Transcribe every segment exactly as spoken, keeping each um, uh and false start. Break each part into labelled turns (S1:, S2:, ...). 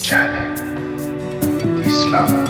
S1: جهل اسلام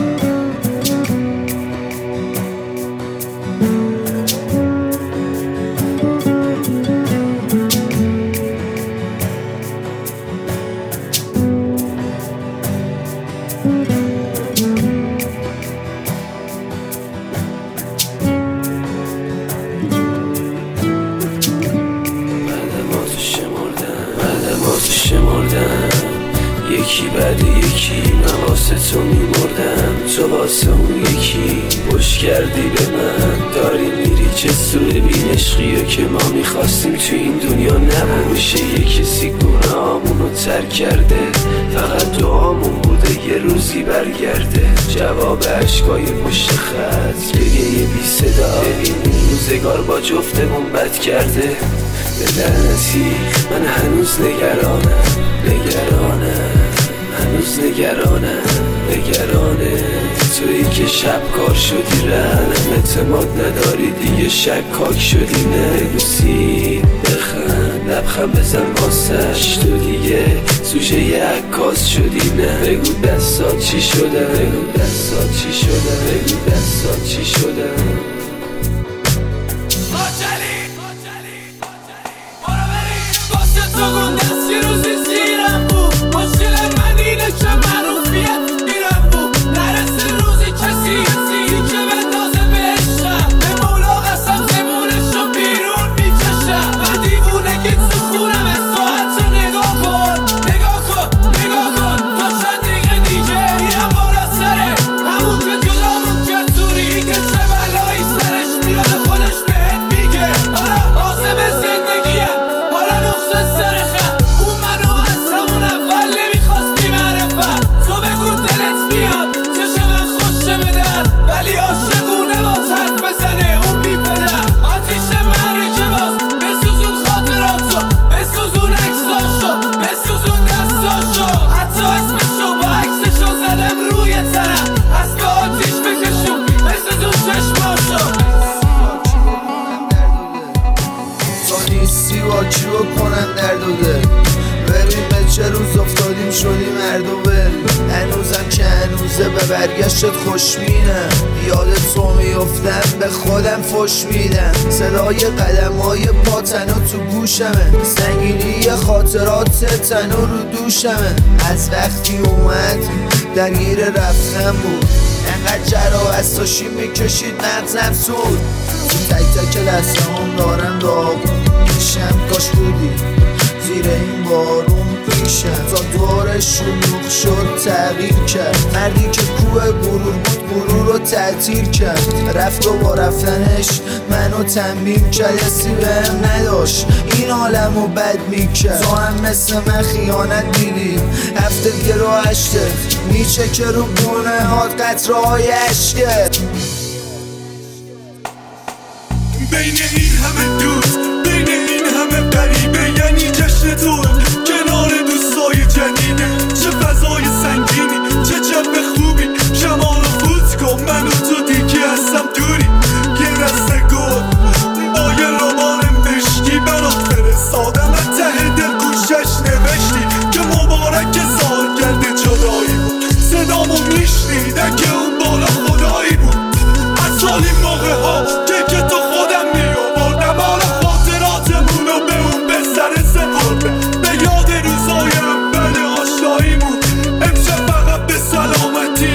S2: یکی بعد یکی من واسه تو میمردم، تو واسه اون یکی پشت کردی به من. داری میری چه سوی بین عشقیه که ما میخواستیم تو این دنیا نباشه. یه کسی گناهامونو ترک کرده، فقط دعامون بوده یه روزی برگرده. جواب عشقای پشت خط بگه یه بی صدا، ببین این روزگار با جفتمون بد کرده. به لعنتی من هنوز نگرانم، نگرانم هنوز نگرانم، نگرانه تویی که شب کار شدی. رنم اعتماد نداری دیگه شکاک شدی. نگوسی بخند لبخند بزن واسش، تو دیگه سوژه یه عکاس شدی. نه بگو دستات چی شده، بگو دستات چی شده، بگو دستات چی شده.
S3: چیو کنن دردوده ببین به چه روز افتادیم شدیم مردوبه. هنوزم که هنوزه به برگشتت خوشبینم، یاد تو میفتم به خودم فش میدم. صدای قدم های پا تنها تو گوشمه، سنگینی خاطرات تنها رو دوشمه. از وقتی اومد درگیر رفتم بود، انقدر جرا از تاشی میکشید مغزم سود. تو تک تک لحظه هم دارم داغون میشم، کاش بودی زیر این بارون پیشم. تا دور شلوغ شد تغییر کرد، مردی که کوه غرور بود غرور رو تعطیل کرد. رفت و با رفتنش منو تنبیه کرد، حسی بهم نداشت این عالمو بد میکرد. تو هم مثل من خیانت دیدی، هفته دیگه رو هشته میچه که رو گونه هات قطره های عشقت.
S4: بین این همه دوست، بین این همه غریبه، یعنی جشن توه کنار دوستای جدیده. چه فضای سنگینی، چه جب خوبی، شمال و فوت کن من و تو دیگه هستم دوری. یه رسته گل با یه رمان مشکی برات فرستادم، از ته دل گوشش نوشتی که مبارک سالگرد جدایی بود. صدامو میشنید اگه اون بالا خدایی بود. از سال این موقع ها که که تو خودم میآوردم، حالا خاطراتمونو به اون بستر سپرده. به یاد روزای اول آشناییمون، امشب فقط به سلامتی